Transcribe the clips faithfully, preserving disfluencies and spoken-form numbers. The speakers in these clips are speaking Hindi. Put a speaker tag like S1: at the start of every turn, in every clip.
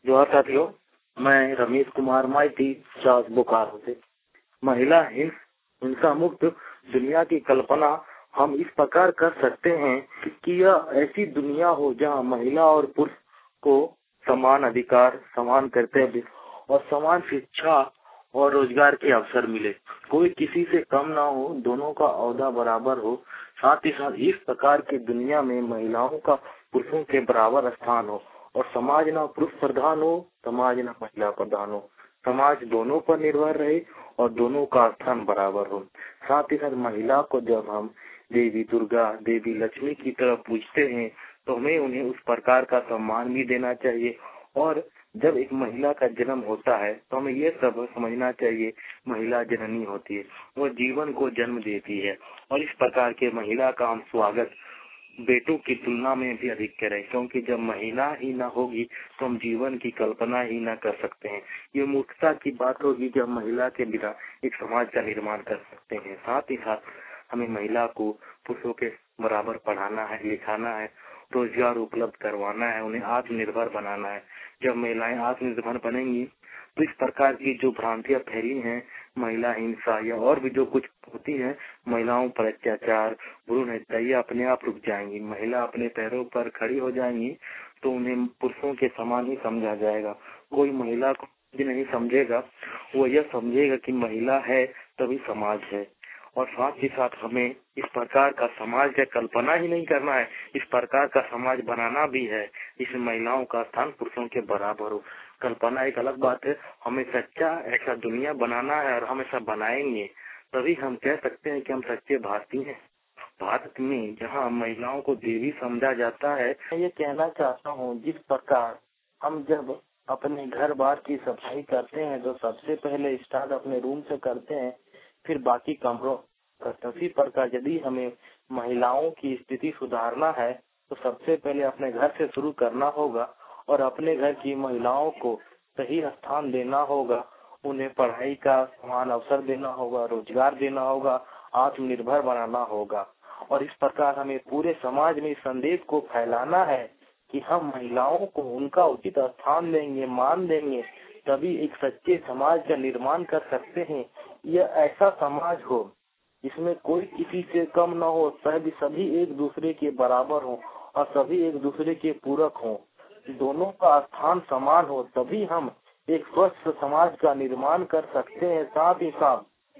S1: जोहार साथियों, मैं रमेश कुमार माइती चास बोकारो से। महिला हिंस हिंसा मुक्त दुनिया की कल्पना हम इस प्रकार कर सकते हैं कि यह ऐसी दुनिया हो जहां महिला और पुरुष को समान अधिकार, समान कर्तव्य और समान शिक्षा और रोजगार के अवसर मिले। कोई किसी से कम ना हो, दोनों का ओहदा बराबर हो। साथ ही साथ इस प्रकार की दुनिया में महिलाओं का पुरुषों के बराबर स्थान हो और समाज ना पुरुष प्रधान हो, समाज ना महिला प्रधान हो। समाज दोनों पर निर्भर रहे और दोनों का स्थान बराबर हो। साथ ही साथ महिला को जब हम देवी दुर्गा, देवी लक्ष्मी की तरह पूजते हैं तो हमें उन्हें उस प्रकार का सम्मान भी देना चाहिए। और जब एक महिला का जन्म होता है तो हमें ये सब समझना चाहिए, महिला जननी होती है, वो जीवन को जन्म देती है। और इस प्रकार के महिला का हम स्वागत बेटों की तुलना में भी अधिक करें, क्योंकि जब महिला ही ना होगी तो हम जीवन की कल्पना ही ना कर सकते हैं। ये मूर्खता की बात होगी जब महिला के बिना एक समाज का निर्माण कर सकते हैं। साथ ही साथ हमें महिला को पुरुषों के बराबर पढ़ाना है, लिखाना है, रोजगार उपलब्ध करवाना है, उन्हें आत्मनिर्भर बनाना है। जब महिलाएं आत्मनिर्भर बनेंगी तो इस प्रकार की जो भ्रांतियां फैली हैं, महिला हिंसा या और भी जो कुछ होती है, महिलाओं पर अत्याचार, भ्रूण हत्या, ये अपने आप रुक जाएंगी। महिला अपने पैरों पर खड़ी हो जाएंगी तो उन्हें पुरुषों के समान ही समझा जाएगा। कोई महिला को नहीं समझेगा, वो यह समझेगा कि महिला है तभी समाज है। और साथ ही साथ हमें इस प्रकार का समाज का कल्पना ही नहीं करना है, इस प्रकार का समाज बनाना भी है जिसमें महिलाओं का स्थान पुरुषों के बराबर हो। कल्पना एक अलग बात है, हमें सच्चा ऐसा दुनिया बनाना है और हम ऐसा बनाएंगे तभी हम कह सकते हैं कि हम सच्चे भारतीय हैं। भारत में जहाँ महिलाओं को देवी समझा जाता है, मैं ये कहना चाहता हूँ जिस प्रकार हम जब अपने घर बार की सफाई करते हैं तो सबसे पहले स्टार्ट अपने रूम से करते हैं, फिर बाकी कमरों करते हैं। उसी प्रकार यदि हमें महिलाओं की स्थिति सुधारना है तो सबसे पहले अपने घर से शुरू करना होगा और अपने घर की महिलाओं को सही स्थान देना होगा, उन्हें पढ़ाई का समान अवसर देना होगा, रोजगार देना होगा, आत्मनिर्भर बनाना होगा। और इस प्रकार हमें पूरे समाज में संदेश को फैलाना है कि हम महिलाओं को उनका उचित स्थान देंगे, मान देंगे, तभी एक सच्चे समाज का निर्माण कर सकते हैं। यह ऐसा समाज हो जिसमें कोई किसी से कम न हो, सभी सभी एक दूसरे के बराबर हो और सभी एक दूसरे के पूरक हो, दोनों का स्थान समान हो, तभी हम एक स्वस्थ समाज का निर्माण कर सकते हैं। साथ ही साथ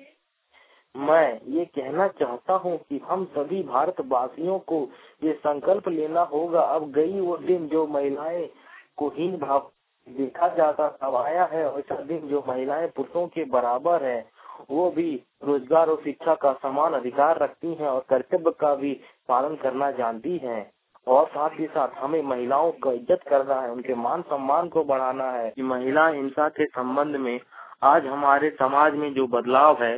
S1: मैं ये कहना चाहता हूँ कि हम सभी भारतवासियों को ये संकल्प लेना होगा, अब गई वो दिन जो महिलाएं को हीन भाव देखा जाता, अब आया है ऐसा दिन जो महिलाएं पुरुषों के बराबर है, वो भी रोजगार और शिक्षा का समान अधिकार रखती हैं और कर्तव्य का भी पालन करना जानती हैं। और साथ ही साथ हमें महिलाओं को इज्जत करना है, उनके मान सम्मान को बढ़ाना है। कि महिला हिंसा के संबंध में आज हमारे समाज में जो बदलाव है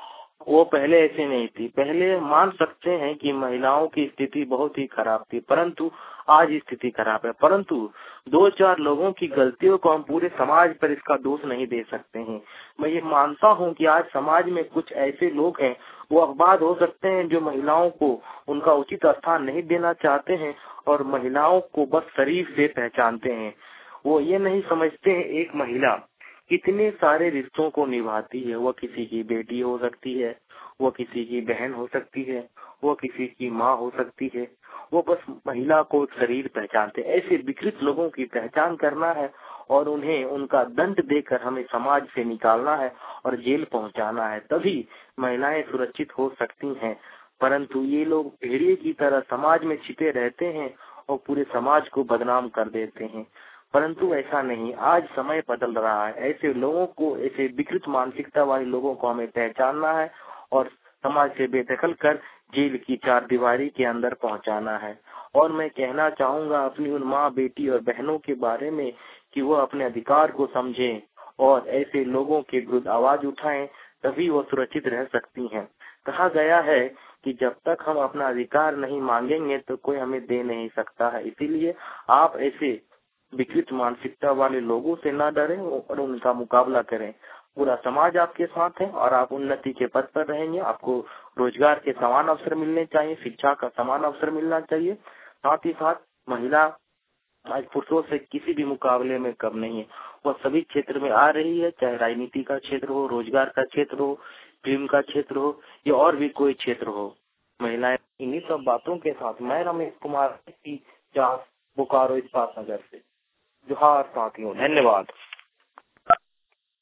S1: वो पहले ऐसे नहीं थी। पहले मान सकते हैं कि महिलाओं की स्थिति बहुत ही खराब थी, परंतु आज स्थिति खराब है। परंतु दो चार लोगों की गलतियों को हम पूरे समाज पर इसका दोष नहीं दे सकते हैं। मैं ये मानता हूँ कि आज समाज में कुछ ऐसे लोग हैं, वो अखबार हो सकते हैं, जो महिलाओं को उनका उचित स्थान नहीं देना चाहते हैं और महिलाओं को बस शरीर से पहचानते हैं। वो ये नहीं समझते हैं एक महिला कितने सारे रिश्तों को निभाती है। वो किसी की बेटी हो सकती है, वो किसी की बहन हो सकती है, वो किसी की माँ हो सकती है। वो बस महिला को शरीर पहचानते। ऐसे विकृत लोगों की पहचान करना है और उन्हें उनका दंड देकर हमें समाज से निकालना है और जेल पहुंचाना है, तभी महिलाएं सुरक्षित हो सकती हैं। परंतु ये लोग भेड़िए की तरह समाज में छिपे रहते हैं और पूरे समाज को बदनाम कर देते हैं। परंतु ऐसा नहीं, आज समय बदल रहा है। ऐसे लोगों को, ऐसे विकृत मानसिकता वाले लोगों को हमें पहचानना है और समाज से बेदखल कर जेल की चार दीवारी के अंदर पहुंचाना है। और मैं कहना चाहूंगा अपनी उन माँ, बेटी और बहनों के बारे में कि वो अपने अधिकार को समझें और ऐसे लोगों के विरुद्ध आवाज उठाएं, तभी वो सुरक्षित रह सकती हैं। कहा गया है कि जब तक हम अपना अधिकार नहीं मांगेंगे तो कोई हमें दे नहीं सकता है। इसीलिए आप ऐसे विकृत मानसिकता वाले लोगों से ना डरें और उनका मुकाबला करें। पूरा समाज आपके साथ है और आप उन्नति के पथ पर रहेंगे। आपको रोजगार के समान अवसर मिलने चाहिए, शिक्षा का समान अवसर मिलना चाहिए। साथ ही साथ महिला आज पुरुषों से किसी भी मुकाबले में कम नहीं है। वह सभी क्षेत्र में आ रही है, चाहे राजनीति का क्षेत्र हो, रोजगार का क्षेत्र हो, फिल्म का क्षेत्र हो या और भी कोई क्षेत्र हो। महिलाएं इन्हीं सब बातों के साथ मैं रमेश कुमार की बोकारो इस्पात नगर से। जोहार साथियों, धन्यवाद।